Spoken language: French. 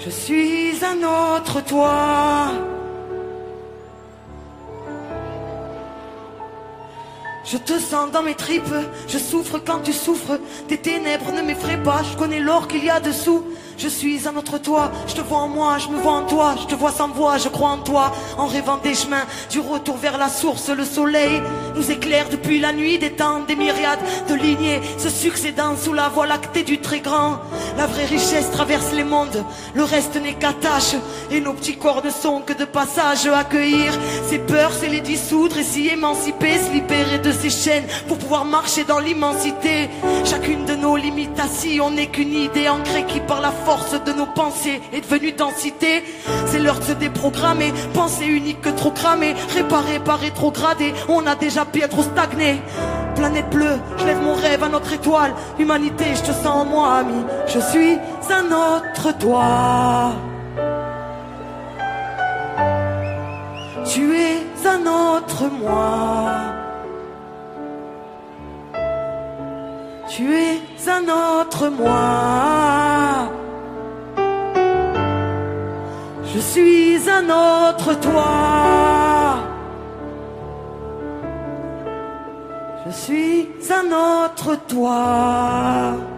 Je suis un autre toi. Je te sens dans mes tripes, je souffre quand tu souffres. Tes ténèbres ne m'effraient pas, je connais l'or qu'il y a dessous. Je suis un autre toi, je te vois en moi, je me vois en toi. Je te vois sans voix, je crois en toi. En rêvant des chemins, du retour vers la source. Le soleil nous éclaire depuis la nuit des temps. Des myriades de lignées se succédant sous la voie lactée du très grand. La vraie richesse traverse les mondes, le reste n'est qu'attache. Et nos petits corps ne sont que de passage. Accueillir ces peurs, c'est les dissoudre. Et s'y émanciper, se libérer de ces chaînes pour pouvoir marcher dans l'immensité. Chacune de nos limitations n'est qu'une idée ancrée qui par la force de nos pensées est devenue densité. C'est l'heure de se déprogrammer, pensée unique que trop cramée, réparée par rétrogradé. On a déjà bien trop stagné. Planète bleue, je lève mon rêve à notre étoile. Humanité, je te sens en moi, ami. Je suis un autre toi. Tu es un autre moi. Tu es un autre moi. Je suis un autre toi. Je suis un autre toi.